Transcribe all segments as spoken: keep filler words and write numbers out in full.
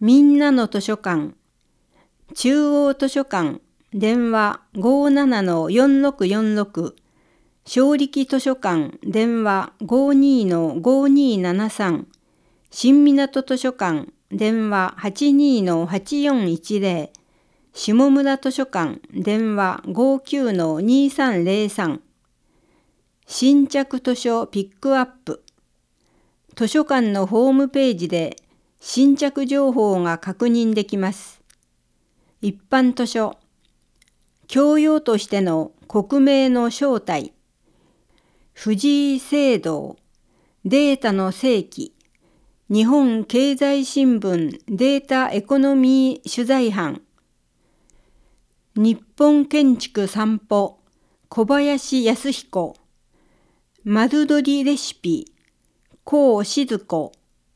みんなの図書館、中央図書館、電話 ごーななのよんろくよんろく、正力図書館、電話 ごーにーのごーにーななさん、新港図書館、電話 はちにーのはちよんいちぜろ、下村図書館、電話 ごーきゅうのにーさんぜろさん、新着図書ピックアップ。図書館のホームページで新着情報が確認できます。一般図書、教養としての国名の正体、藤井聖堂、データの世紀、日本経済新聞データエコノミー取材班、日本建築散歩、小林康彦、丸取りレシピ、高静子、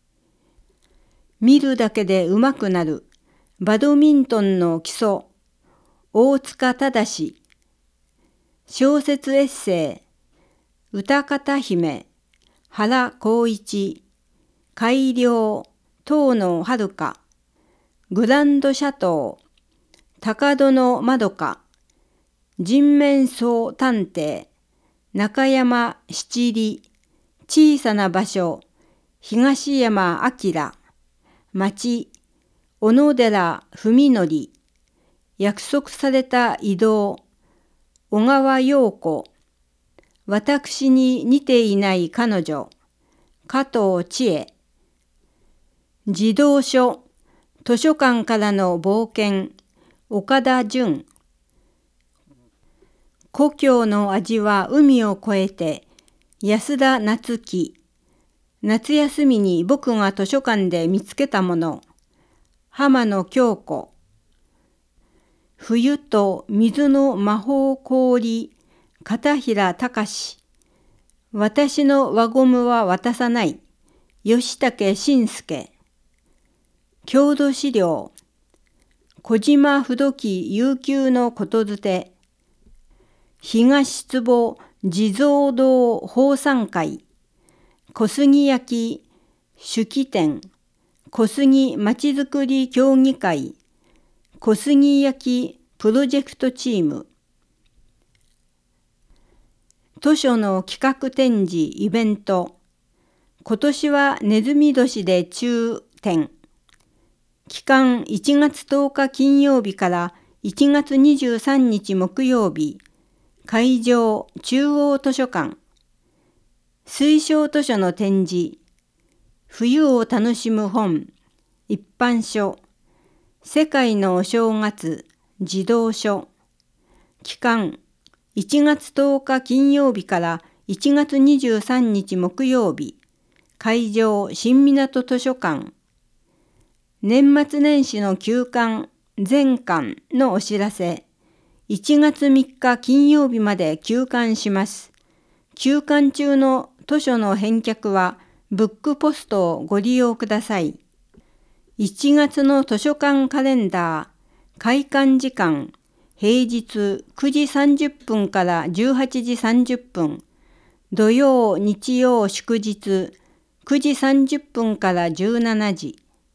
見るだけでうまくなる、バドミントンの基礎、大塚正、小説エッセイ、歌方姫、原光一、改良、遠野遥、グランドシャトー、高殿まどか、人面相探偵、中山七里、小さな場所、東山明、町、小野寺文則、約束された移動、小川陽子、私に似ていない彼女、加藤千恵、児童書、図書館からの冒険、岡田純、故郷の味は海を越えて、安田夏樹、夏休みに僕が図書館で見つけたもの、浜野京子、冬と水の魔法氷、片平隆、私の輪ゴムは渡さない、吉武慎介、郷土資料、小島不動記悠久のことづて、東坪地蔵堂奉賛会、小杉焼手記展、小杉まちづくり協議会、小杉焼プロジェクトチーム、図書の企画展示イベント、今年はネズミ年で中展、期間いちがつとおか金曜日からいちがつにじゅうさんにち木曜日、会場中央図書館、推奨図書の展示、冬を楽しむ本、一般書、世界のお正月、児童書、期間いちがつとおか金曜日からいちがつにじゅうさんにち木曜日、会場新港図書館、年末年始の休館、全館のお知らせ、いちがつみっか金曜日まで休館します。休館中の図書の返却はブックポストをご利用ください。いちがつの図書館カレンダー、開館時間、平日くじさんじゅっぷんからじゅうはちじさんじゅっぷん、土曜、日曜、祝日、くじさんじゅっぷんからじゅうしちじ。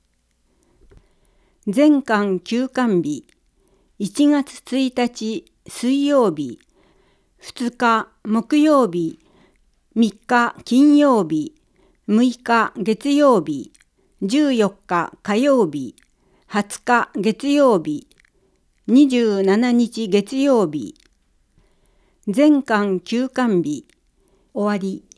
全館休館日、いちがつついたち水曜日、ふつか木曜日、みっか金曜日、むいか月曜日、じゅうよっか火曜日、はつか月曜日、にじゅうしちにち月曜日、全館休館日、終わり。